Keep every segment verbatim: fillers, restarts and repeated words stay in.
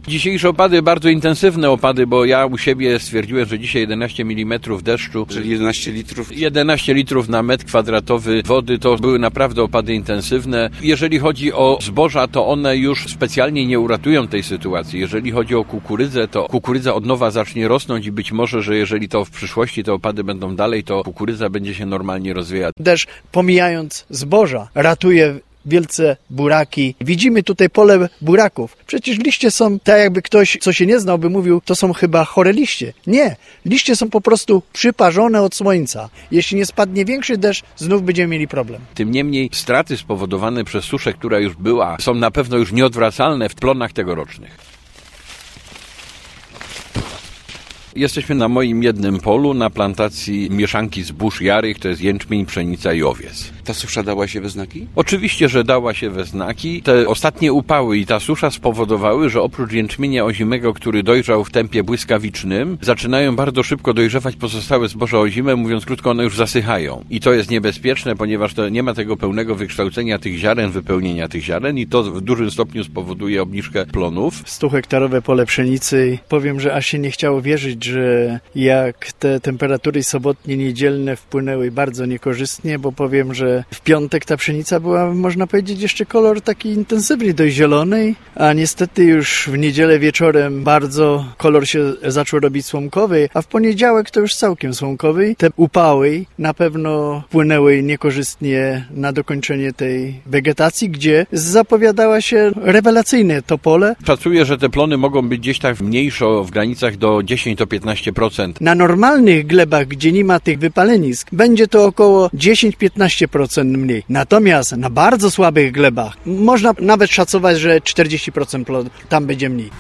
Dzisiejsze opady, bardzo intensywne opady, bo ja u siebie stwierdziłem, że dzisiaj jedenaście milimetrów deszczu. Czyli jedenaście litrów? jedenaście litrów na metr kwadratowy wody, to były naprawdę opady intensywne. Jeżeli chodzi o zboża, to one już specjalnie nie uratują tej sytuacji. Jeżeli chodzi o kukurydzę, to kukurydza od nowa zacznie rosnąć i być może, że jeżeli to w przyszłości te opady będą dalej, to kukurydza będzie się normalnie rozwijać. Deszcz, pomijając zboża, ratuje wielce buraki. Widzimy tutaj pole buraków. Przecież liście są, tak jakby ktoś, co się nie znał, by mówił, to są chyba chore liście. Nie. Liście są po prostu przyparzone od słońca. Jeśli nie spadnie większy deszcz, znów będziemy mieli problem. Tym niemniej straty spowodowane przez suszę, która już była, są na pewno już nieodwracalne w plonach tegorocznych. Jesteśmy na moim jednym polu, na plantacji mieszanki zbóż jarych, to jest jęczmień, pszenica i owiec. Ta susza dała się we znaki? Oczywiście, że dała się we znaki. Te ostatnie upały i ta susza spowodowały, że oprócz jęczmienia ozimego, który dojrzał w tempie błyskawicznym, zaczynają bardzo szybko dojrzewać pozostałe zboża ozime, mówiąc krótko, one już zasychają. I to jest niebezpieczne, ponieważ to nie ma tego pełnego wykształcenia tych ziaren, wypełnienia tych ziaren i to w dużym stopniu spowoduje obniżkę plonów. Stuhektarowe pole pszenicy. Powiem, że aż się nie chciało wierzyć, że jak te temperatury sobotnie, niedzielne wpłynęły bardzo niekorzystnie, bo powiem, że w piątek ta pszenica była, można powiedzieć, jeszcze kolor taki intensywnie dość zielony, a niestety już w niedzielę wieczorem bardzo kolor się zaczął robić słomkowy, a w poniedziałek to już całkiem słomkowy. Te upały na pewno wpłynęły niekorzystnie na dokończenie tej wegetacji, gdzie zapowiadała się rewelacyjne to pole. Szacuję, że te plony mogą być gdzieś tak mniejsze w granicach do dziesięć do piętnastu procent. Na normalnych glebach, gdzie nie ma tych wypalenisk, będzie to około dziesięć do piętnastu procent mniej. Natomiast na bardzo słabych glebach można nawet szacować, że czterdzieści procent tam będzie mniej.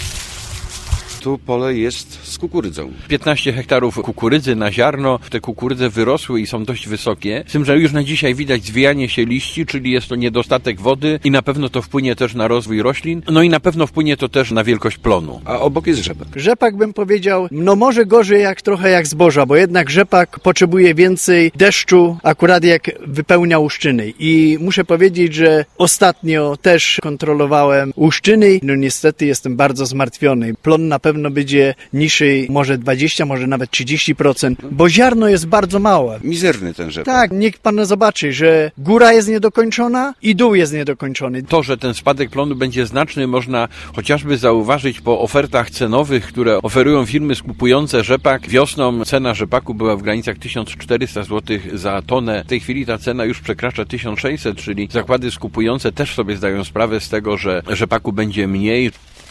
Tu pole jest z kukurydzą. piętnaście hektarów kukurydzy na ziarno. Te kukurydze wyrosły i są dość wysokie. Z tym, że już na dzisiaj widać zwijanie się liści, czyli jest to niedostatek wody i na pewno to wpłynie też na rozwój roślin. No i na pewno wpłynie to też na wielkość plonu. A obok jest rzepak. Rzepak, bym powiedział, no może gorzej jak trochę jak zboża, bo jednak rzepak potrzebuje więcej deszczu, akurat jak wypełnia łuszczyny. I muszę powiedzieć, że ostatnio też kontrolowałem łuszczyny. No niestety jestem bardzo zmartwiony. Plon na pewno pewno będzie niższy, może dwadzieścia, może nawet trzydzieści procent, bo ziarno jest bardzo małe. Mizerny ten rzepak. Tak, niech pan zobaczy, że góra jest niedokończona i dół jest niedokończony. To, że ten spadek plonu będzie znaczny, można chociażby zauważyć po ofertach cenowych, które oferują firmy skupujące rzepak. Wiosną cena rzepaku była w granicach tysiąc czterysta złotych za tonę. W tej chwili ta cena już przekracza tysiąc sześćset, czyli zakłady skupujące też sobie zdają sprawę z tego, że rzepaku będzie mniej.